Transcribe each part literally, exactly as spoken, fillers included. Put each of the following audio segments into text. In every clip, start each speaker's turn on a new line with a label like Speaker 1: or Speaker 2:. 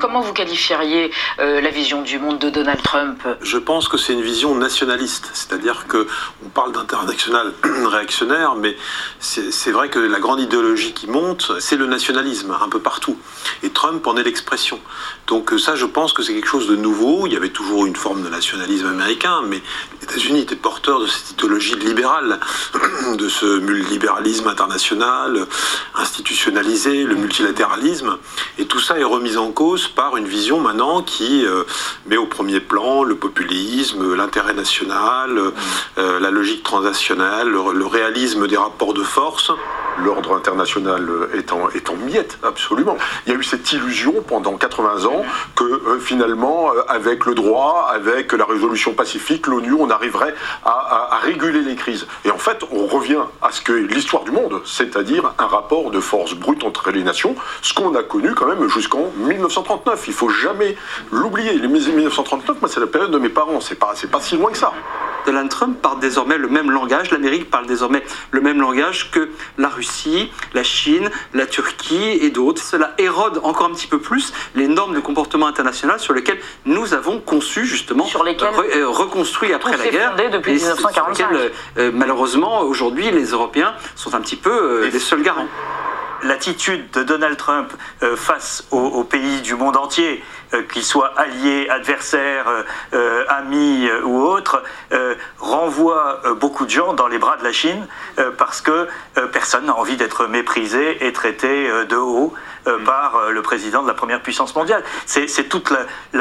Speaker 1: Comment vous qualifieriez euh, la vision du monde de Donald Trump?
Speaker 2: Je pense que c'est une vision nationaliste, c'est-à-dire qu'on parle d'international réactionnaire, mais c'est vrai que la grande idéologie qui monte, c'est le nationalisme, un peu partout. Et Trump en est l'expression. Donc ça, je pense que c'est quelque chose de nouveau. Il y avait toujours une forme de nationalisme américain, mais les États-Unis étaient porteurs de cette idéologie libérale, de ce libéralisme international, institutionnalisé, le multilatéralisme. Et tout ça est remis en cause par une vision maintenant qui euh, met au premier plan le populisme, l'intérêt national, euh, la logique transnationale, le, le réalisme des rapports de force.
Speaker 3: L'ordre international est en, est en miettes, absolument. Il y a eu cette illusion pendant quatre-vingts ans que euh, finalement, euh, avec le droit, avec la résolution pacifique, l'ONU, on arriverait à, à, à réguler les crises. Et en fait, on revient à ce que l'histoire du monde, c'est-à-dire un rapport de force brute entre les nations, ce qu'on a connu quand même jusqu'en mille neuf cent trente-neuf. Il ne faut jamais l'oublier. Les mille neuf cent trente-neuf, moi, c'est la période de mes parents. C'est pas, c'est pas si loin que ça.
Speaker 4: Donald Trump parle désormais le même langage, l'Amérique parle désormais le même langage que la Russie, la Chine, la Turquie et d'autres. Cela érode encore un petit peu plus les normes de comportement international sur lesquelles nous avons conçu justement,
Speaker 1: sur lesquelles
Speaker 4: re, euh, reconstruit après la guerre,
Speaker 1: depuis mille neuf cent quarante-cinq.
Speaker 4: Sur lesquelles, euh, malheureusement aujourd'hui les Européens sont un petit peu euh, les seuls garants.
Speaker 5: L'attitude de Donald Trump euh, face aux, aux pays du monde entier, euh, qu'ils soient alliés, adversaires, euh, euh, amis euh, ou autres, euh, renvoie euh, beaucoup de gens dans les bras de la Chine euh, parce que euh, personne n'a envie d'être méprisé et traité euh, de haut euh, mmh. par euh, le président de la première puissance mondiale. C'est toute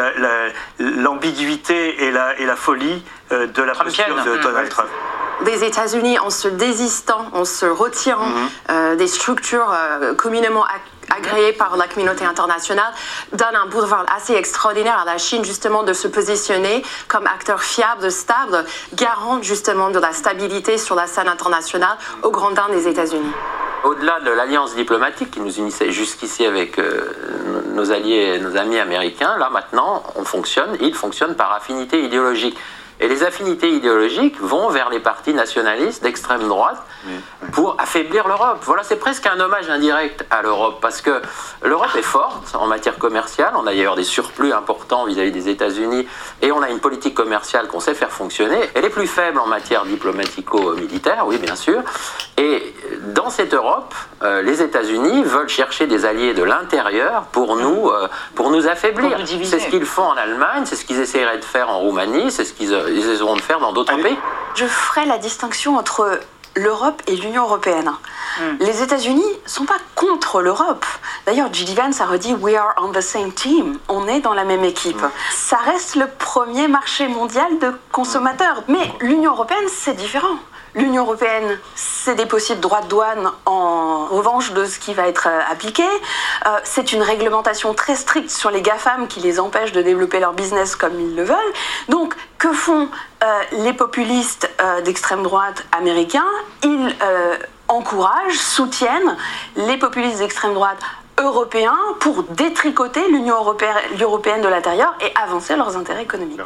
Speaker 5: l'ambiguïté la, la, la, et, la, et la folie euh, de la posture de mmh. Donald Trump.
Speaker 6: Des États-Unis, en se désistant, en se retirant mmh. euh, des structures euh, communément agréées par la communauté internationale, donne un boulevard assez extraordinaire à la Chine justement de se positionner comme acteur fiable, stable, garant justement de la stabilité sur la scène internationale au grand bain des États-Unis.
Speaker 7: Au-delà de l'alliance diplomatique qui nous unissait jusqu'ici avec euh, nos alliés et nos amis américains, là maintenant on fonctionne, ils fonctionnent par affinité idéologique. Et les affinités idéologiques vont vers les partis nationalistes d'extrême droite pour affaiblir l'Europe. Voilà, c'est presque un hommage indirect à l'Europe, parce que l'Europe est forte en matière commerciale, on a d'ailleurs des surplus importants vis-à-vis des États-Unis, et on a une politique commerciale qu'on sait faire fonctionner. Elle est plus faible en matière diplomatico-militaire, oui bien sûr, et dans cette Europe, euh, les États-Unis veulent chercher des alliés de l'intérieur pour nous, euh, pour nous affaiblir. C'est ce qu'ils font en Allemagne, c'est ce qu'ils essaieraient de faire en Roumanie, c'est ce qu'ils euh, ils essaieront de faire dans d'autres pays.
Speaker 6: Je ferai la distinction entre l'Europe et l'Union européenne. Mm. Les États-Unis ne sont pas contre l'Europe. D'ailleurs, J D Vance a redit « We are on the same team ». On est dans la même équipe. Mm. Ça reste le premier marché mondial de consommateurs. Mais l'Union européenne, c'est différent. L'Union européenne, c'est des possibles droits de douane en revanche de ce qui va être appliqué. Euh, c'est une réglementation très stricte sur les GAFAM qui les empêche de développer leur business comme ils le veulent. Donc, que font euh, les populistes euh, d'extrême droite américains? Ils euh, encouragent, soutiennent les populistes d'extrême droite européens pour détricoter l'Union européenne, européenne de l'intérieur et avancer leurs intérêts économiques.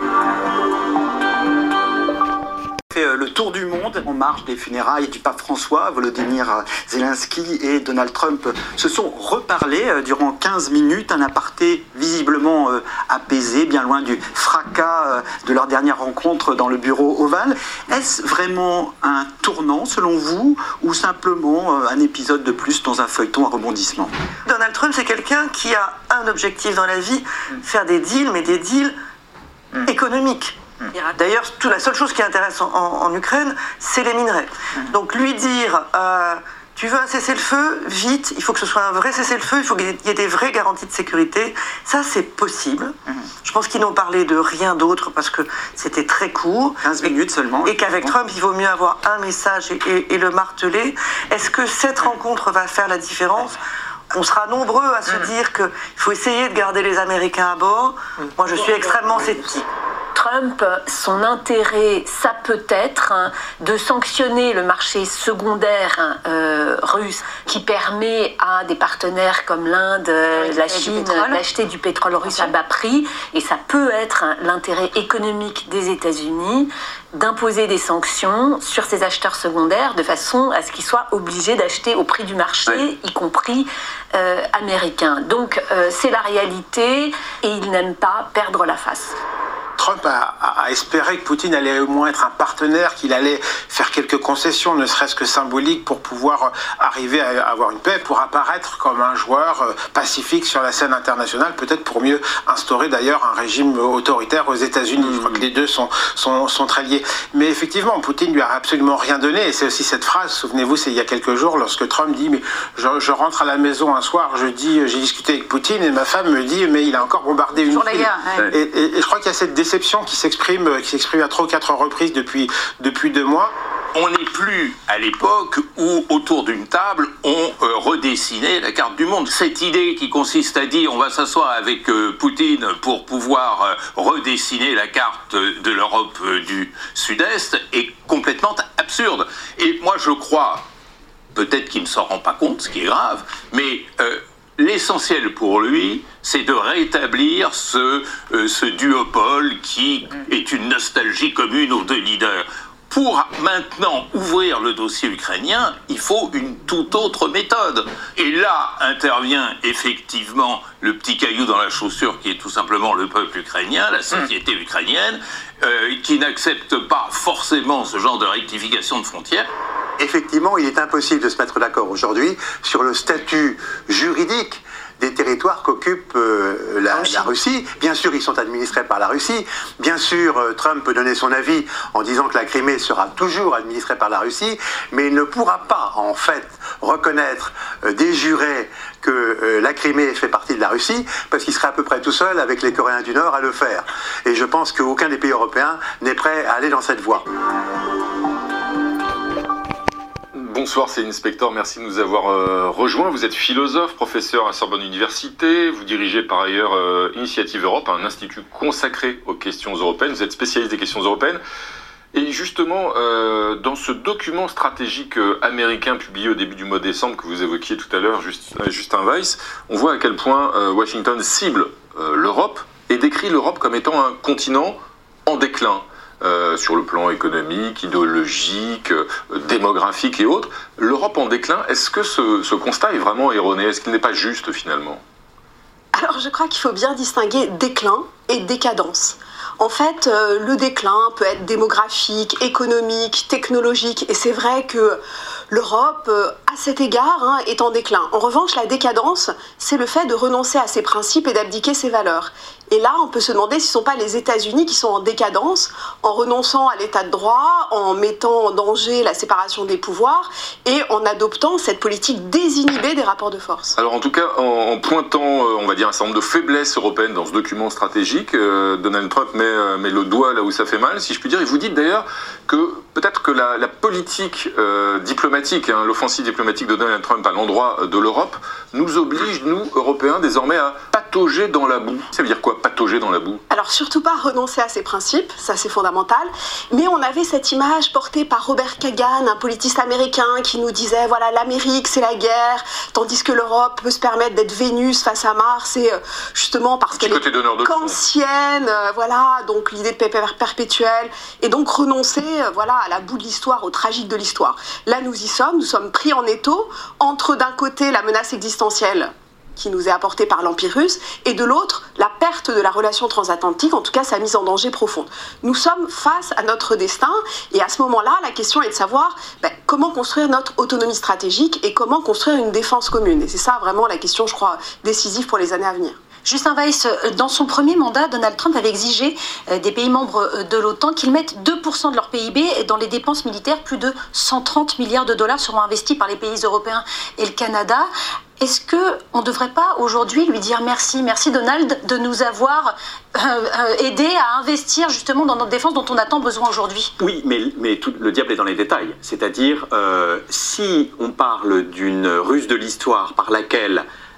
Speaker 8: Fait le tour du monde en marge des funérailles du pape François. Volodymyr Zelensky et Donald Trump se sont reparlés durant quinze minutes, un aparté visiblement apaisé, bien loin du fracas de leur dernière rencontre dans le bureau ovale. Est-ce vraiment un tournant selon vous ou simplement un épisode de plus dans un feuilleton à rebondissement?
Speaker 9: Donald Trump, c'est quelqu'un qui a un objectif dans la vie, faire des deals, mais des deals mmh. économiques. D'ailleurs, la seule chose qui intéresse en, en, en Ukraine, c'est les minerais. Donc lui dire, euh, tu veux un cessez-le-feu, vite, il faut que ce soit un vrai cessez-le-feu, il faut qu'il y ait des vraies garanties de sécurité. Ça, c'est possible. Je pense qu'ils n'ont parlé de rien d'autre parce que c'était très court.
Speaker 8: quinze minutes seulement.
Speaker 9: Et qu'avec Trump, il vaut mieux avoir un message et, et, et le marteler. Est-ce que cette rencontre va faire la différence ? On sera nombreux à se dire qu'il faut essayer de garder les Américains à bord. Moi, je suis extrêmement sceptique.
Speaker 1: Trump Trump, son intérêt, ça peut être hein, de sanctionner le marché secondaire hein, euh, russe qui permet à des partenaires comme l'Inde, oui, la Chine, d'acheter du pétrole russe à bas prix. Et ça peut être hein, l'intérêt économique des États-Unis d'imposer des sanctions sur ces acheteurs secondaires de façon à ce qu'ils soient obligés d'acheter au prix du marché, oui. y compris euh, américains. Donc euh, c'est la réalité et ils n'aiment pas perdre la face.
Speaker 10: Trump a, a espéré que Poutine allait au moins être un partenaire, qu'il allait faire quelques concessions, ne serait-ce que symboliques, pour pouvoir arriver à avoir une paix, pour apparaître comme un joueur pacifique sur la scène internationale, peut-être pour mieux instaurer d'ailleurs un régime autoritaire aux États-Unis. Mmh. Je crois que les deux sont, sont, sont très liés. Mais effectivement, Poutine lui a absolument rien donné, et c'est aussi cette phrase, souvenez-vous, c'est il y a quelques jours, lorsque Trump dit, mais je, je rentre à la maison un soir, je dis, j'ai discuté avec Poutine, et ma femme me dit, mais il a encore bombardé une ville. Ouais. Et, et, et je crois qu'il y a cette déception qui s'exprime, qui s'exprime à trois ou quatre reprises depuis, depuis deux mois.
Speaker 11: On n'est plus à l'époque où, autour d'une table, on euh, redessinait la carte du monde. Cette idée qui consiste à dire on va s'asseoir avec euh, Poutine pour pouvoir euh, redessiner la carte de l'Europe euh, du Sud-Est est complètement absurde. Et moi, je crois, peut-être qu'il ne s'en rend pas compte, ce qui est grave, mais euh, l'essentiel pour lui, c'est de rétablir ce, euh, ce duopole qui est une nostalgie commune aux deux leaders. Pour maintenant ouvrir le dossier ukrainien, il faut une toute autre méthode. Et là intervient effectivement le petit caillou dans la chaussure qui est tout simplement le peuple ukrainien, la société ukrainienne, euh, qui n'accepte pas forcément ce genre de rectification de frontières.
Speaker 8: Effectivement, il est impossible de se mettre d'accord aujourd'hui sur le statut juridique des territoires qu'occupe euh, la, la Russie. Bien sûr, ils sont administrés par la Russie. Bien sûr, euh, Trump peut donner son avis en disant que la Crimée sera toujours administrée par la Russie, mais il ne pourra pas, en fait, reconnaître euh, des jurés que euh, la Crimée fait partie de la Russie, parce qu'il serait à peu près tout seul avec les Coréens du Nord à le faire. Et je pense qu'aucun des pays européens n'est prêt à aller dans cette voie.
Speaker 12: Bonsoir, c'est Inspector, merci de nous avoir euh, rejoints. Vous êtes philosophe, professeur à Sorbonne Université, vous dirigez par ailleurs euh, Initiative Europe, un institut consacré aux questions européennes, vous êtes spécialiste des questions européennes. Et justement, euh, dans ce document stratégique euh, américain publié au début du mois de décembre, que vous évoquiez tout à l'heure, Just, euh, Justin Weiss, on voit à quel point euh, Washington cible euh, l'Europe et décrit l'Europe comme étant un continent en déclin. Euh, sur le plan économique, idéologique, euh, démographique et autres. L'Europe en déclin, est-ce que ce, ce constat est vraiment erroné? Est-ce qu'il n'est pas juste finalement?
Speaker 13: Alors je crois qu'il faut bien distinguer déclin et décadence. En fait, euh, le déclin peut être démographique, économique, technologique, et c'est vrai que l'Europe, euh, à cet égard, hein, est en déclin. En revanche, la décadence, c'est le fait de renoncer à ses principes et d'abdiquer ses valeurs. Et là, on peut se demander si ce ne sont pas les États-Unis qui sont en décadence, en renonçant à l'état de droit, en mettant en danger la séparation des pouvoirs et en adoptant cette politique désinhibée des rapports de force.
Speaker 12: Alors en tout cas, en, en pointant, euh, on va dire, un certain nombre de faiblesses européennes dans ce document stratégique, euh, Donald Trump met, euh, met le doigt là où ça fait mal, si je puis dire. Et vous dites d'ailleurs que peut-être que la, la politique euh, diplomatique, hein, l'offensive diplomatique de Donald Trump à l'endroit de l'Europe, nous oblige, nous, Européens, désormais à patauger dans la boue. Ça veut dire quoi, patauger dans la boue?
Speaker 13: Alors surtout pas renoncer à ses principes, ça c'est fondamental, mais on avait cette image portée par Robert Kagan, un politiste américain qui nous disait voilà, l'Amérique c'est la guerre, tandis que l'Europe peut se permettre d'être Vénus face à Mars, et justement parce qu'elle est qu'ancienne, euh, voilà, donc l'idée de paix perpétuelle, et donc renoncer euh, voilà, à la boue de l'histoire, au tragique de l'histoire. Là nous y sommes, nous sommes pris en étau entre d'un côté la menace existentielle qui nous est apportée par l'Empire russe, et de l'autre, la perte de la relation transatlantique, en tout cas sa mise en danger profonde. Nous sommes face à notre destin, et à ce moment-là, la question est de savoir ben, comment construire notre autonomie stratégique et comment construire une défense commune. Et c'est ça vraiment la question, je crois, décisive pour les années à venir.
Speaker 14: Justin Weiss, dans son premier mandat, Donald Trump avait exigé des pays membres de l'OTAN qu'ils mettent deux pour cent de leur P I B dans les dépenses militaires. Plus de cent trente milliards de dollars seront investis par les pays européens et le Canada. Est-ce qu'on ne devrait pas aujourd'hui lui dire merci, merci Donald de nous avoir euh, euh, aidé à investir justement dans notre défense dont on a tant besoin aujourd'hui?
Speaker 15: Oui, mais, mais tout, le diable est dans les détails. C'est-à-dire, euh, si on parle d'une ruse de l'histoire par laquelle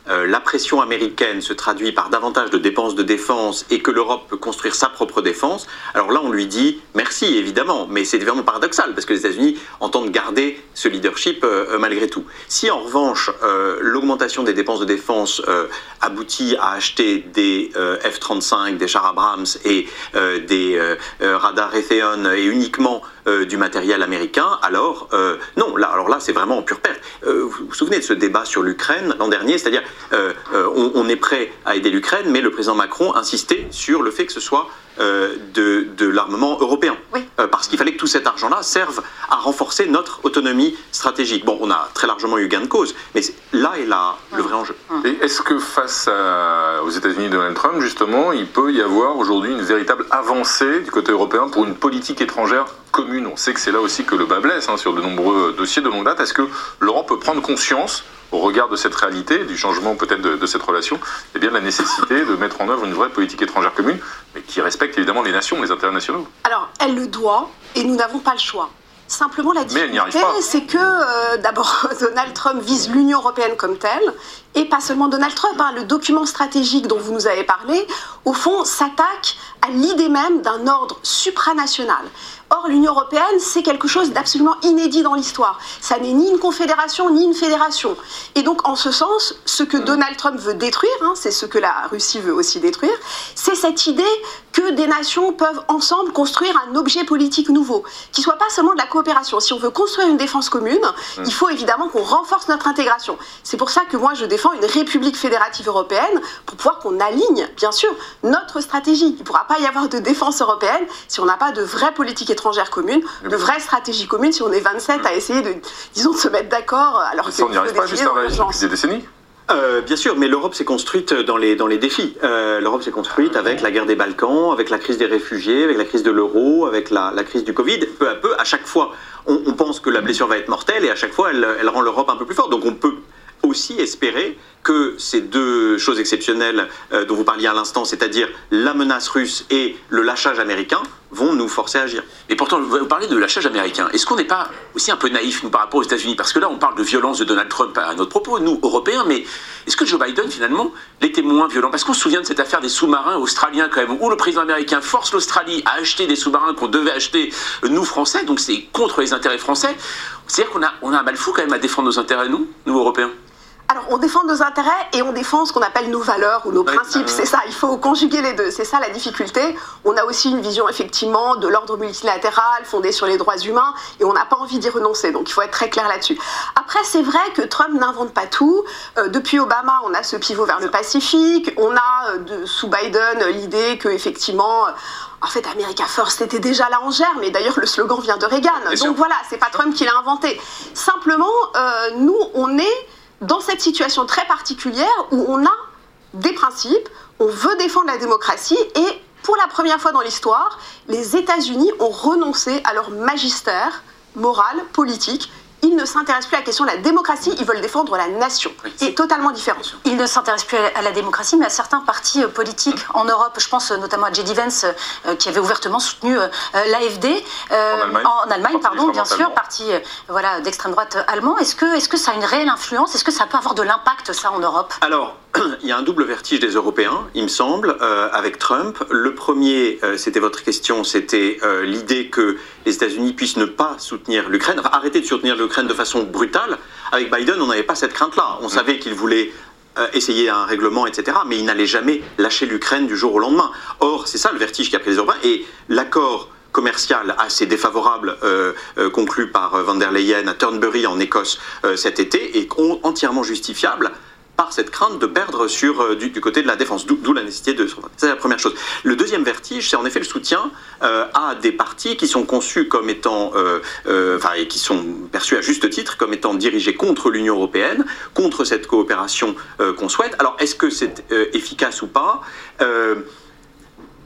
Speaker 15: euh, la pression américaine se traduit par davantage de dépenses de défense et que l'Europe peut construire sa propre défense, alors là on lui dit merci évidemment, mais c'est vraiment paradoxal parce que les États-Unis entendent garder ce leadership euh, malgré tout. Si en revanche euh, l'augmentation des dépenses de défense euh, aboutit à acheter des euh, F trente-cinq, des chars Abrams et euh, des euh, euh, radars Raytheon et uniquement euh, du matériel américain, alors euh, non, là, alors là c'est vraiment en pure perte. Euh, vous vous souvenez de ce débat sur l'Ukraine l'an dernier, c'est-à-dire euh, euh, on, on est prêt à aider l'Ukraine, mais le président Macron insistait sur le fait que ce soit euh, de, de l'armement européen,
Speaker 14: oui.
Speaker 15: euh, parce qu'il fallait que tout cet argent-là serve à renforcer notre autonomie stratégique. Bon, on a très largement eu gain de cause, mais là est là le vrai enjeu.
Speaker 12: Et est-ce que face à, aux États-Unis de Donald Trump, justement, il peut y avoir aujourd'hui une véritable avancée du côté européen pour une politique étrangère commune? On sait que c'est là aussi que le bas blesse hein, sur de nombreux dossiers de longue date. Est-ce que l'Europe peut prendre conscience, au regard de cette réalité, du changement peut-être de, de cette relation, eh bien, de la nécessité de mettre en œuvre une vraie politique étrangère commune, mais qui respecte évidemment les nations, les intérêts nationaux?
Speaker 13: Alors, elle le doit, et nous n'avons pas le choix. Simplement, la difficulté, c'est que euh, d'abord, Donald Trump vise l'Union européenne comme telle, et pas seulement Donald Trump. Hein, le document stratégique dont vous nous avez parlé, au fond, s'attaque à l'idée même d'un ordre supranational. Or, l'Union européenne, c'est quelque chose d'absolument inédit dans l'histoire. Ça n'est ni une confédération, ni une fédération. Et donc, en ce sens, ce que Donald Trump veut détruire, hein, c'est ce que la Russie veut aussi détruire, c'est cette idée que des nations peuvent ensemble construire un objet politique nouveau, qui soit pas seulement de la coopération. Si on veut construire une défense commune, mmh. il faut évidemment qu'on renforce notre intégration. C'est pour ça que moi, je défends une république fédérative européenne, pour pouvoir qu'on aligne, bien sûr, notre stratégie. Il ne pourra pas y avoir de défense européenne si on n'a pas de vraie politique étrangère commune, de vraies stratégies communes, si on est vingt-sept à essayer de, disons, de se mettre d'accord, alors que
Speaker 12: ça, on n'y arrive pas juste depuis des décennies.
Speaker 15: Euh, bien sûr, mais l'Europe s'est construite dans les, dans les défis. Euh, L'Europe s'est construite avec la guerre des Balkans, avec la crise des réfugiés, avec la crise de l'euro, avec la, la crise du Covid. Peu à peu, à chaque fois, on, on pense que la blessure va être mortelle et à chaque fois, elle, elle rend l'Europe un peu plus forte. Donc on peut aussi espérer que ces deux choses exceptionnelles euh, dont vous parliez à l'instant, c'est-à-dire la menace russe et le lâchage américain, vont nous forcer à agir.
Speaker 16: Et pourtant, vous parlez de lâchage américain. Est-ce qu'on n'est pas aussi un peu naïf, nous, par rapport aux États-Unis? Parce que là, on parle de violence de Donald Trump à notre propos, nous, Européens, mais est-ce que Joe Biden, finalement, l'était moins violent? Parce qu'on se souvient de cette affaire des sous-marins australiens, quand même, où le président américain force l'Australie à acheter des sous-marins qu'on devait acheter, nous, Français, donc c'est contre les intérêts français. C'est-à-dire qu'on a, on a un mal fou, quand même, à défendre nos intérêts, nous, nous, Européens.
Speaker 13: Alors, on défend nos intérêts et on défend ce qu'on appelle nos valeurs ou nos principes. C'est ça, il faut conjuguer les deux. C'est ça la difficulté. On a aussi une vision, effectivement, de l'ordre multilatéral fondé sur les droits humains et on n'a pas envie d'y renoncer. Donc, il faut être très clair là-dessus. Après, c'est vrai que Trump n'invente pas tout. Euh, depuis Obama, on a ce pivot vers le Pacifique. On a, euh, de, sous Biden, l'idée que, effectivement... En fait, America First était déjà là en germe, mais d'ailleurs le slogan vient de Reagan. Bien Donc sûr. Voilà, c'est pas Trump qui l'a inventé. Simplement, euh, nous, on est dans cette situation très particulière où on a des principes, on veut défendre la démocratie et pour la première fois dans l'histoire, les États-Unis ont renoncé à leur magistère moral, politique. Ils ne s'intéressent plus à la question de la démocratie, ils veulent défendre la nation. C'est totalement différent.
Speaker 14: Ils ne s'intéressent plus à la démocratie, mais à certains partis politiques en Europe. Je pense notamment à J D Vance, euh, qui avait ouvertement soutenu euh, l'A F D. Euh, en Allemagne, en Allemagne pardon, bien sûr, parti euh, voilà, d'extrême droite allemand. Est-ce que, est-ce que ça a une réelle influence? Est-ce que ça peut avoir de l'impact, ça, en Europe?
Speaker 15: Alors, il y a un double vertige des Européens, il me semble, euh, avec Trump. Le premier, euh, c'était votre question, c'était euh, l'idée que les États-Unis puissent ne pas soutenir l'Ukraine, enfin arrêter de soutenir l'Ukraine de façon brutale. Avec Biden, on n'avait pas cette crainte-là. On mmh. savait qu'il voulait euh, essayer un règlement, et cetera, mais il n'allait jamais lâcher l'Ukraine du jour au lendemain. Or, c'est ça le vertige qu'a pris les Européens. Et l'accord commercial assez défavorable euh, euh, conclu par euh, Van der Leyen à Turnberry en Écosse euh, cet été est entièrement justifiable par cette crainte de perdre sur, euh, du, du côté de la défense, d'où la nécessité de... C'est la première chose. Le deuxième vertige, c'est en effet le soutien euh, à des partis qui sont conçus comme étant, euh, euh, enfin, et qui sont perçus à juste titre comme étant dirigés contre l'Union européenne, contre cette coopération euh, qu'on souhaite. Alors, est-ce que c'est euh, efficace ou pas? euh,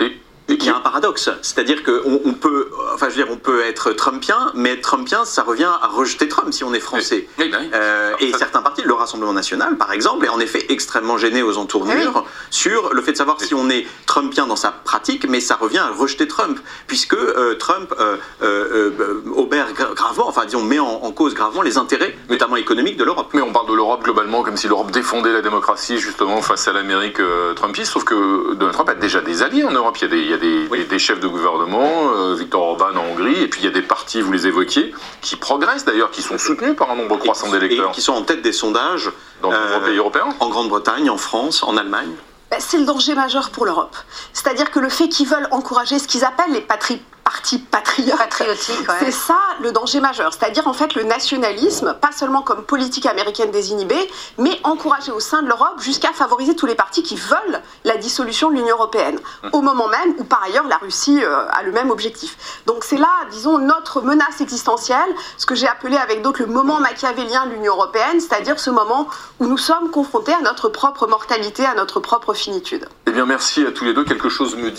Speaker 15: Il y a un paradoxe, c'est-à-dire qu'on on peut, enfin, je veux dire, on peut être trumpien, mais être trumpien, ça revient à rejeter Trump si on est français.
Speaker 16: Oui, oui, oui.
Speaker 15: Euh, et certains partis, le Rassemblement national, par exemple, est en effet extrêmement gêné aux entournures oui. sur le fait de savoir oui. si on est trumpien dans sa pratique, mais ça revient à rejeter Trump, puisque euh, Trump euh, euh, euh, obère gravement, enfin, disons, met en, en cause gravement les intérêts, mais, notamment économiques, de l'Europe.
Speaker 12: Mais on parle de l'Europe globalement comme si l'Europe défendait la démocratie justement face à l'Amérique euh, trumpiste, sauf que Donald Trump a déjà des alliés en Europe. Il y a des, il y a des, oui. des, des chefs de gouvernement, euh, Viktor Orban en Hongrie, et puis il y a des partis, vous les évoquiez, qui progressent d'ailleurs, qui sont soutenus par un nombre croissant d'électeurs.
Speaker 15: Et qui sont en tête des sondages
Speaker 12: dans euh, les pays européens,
Speaker 15: en Grande-Bretagne, en France, en Allemagne.
Speaker 13: C'est le danger majeur pour l'Europe. C'est-à-dire que le fait qu'ils veulent encourager ce qu'ils appellent les patri partis patriotes,
Speaker 14: patriotiques, ouais.
Speaker 13: c'est ça le danger majeur. C'est-à-dire en fait le nationalisme, pas seulement comme politique américaine désinhibée, mais encouragé au sein de l'Europe jusqu'à favoriser tous les partis qui veulent la dissolution de l'Union européenne, au moment même où par ailleurs la Russie euh, a le même objectif. Donc c'est là, disons, notre menace existentielle, ce que j'ai appelé avec d'autres le moment machiavélien de l'Union européenne, c'est-à-dire ce moment où nous sommes confrontés à notre propre mortalité, à notre propre finitude.
Speaker 12: Eh bien merci à tous les deux, quelque chose me dit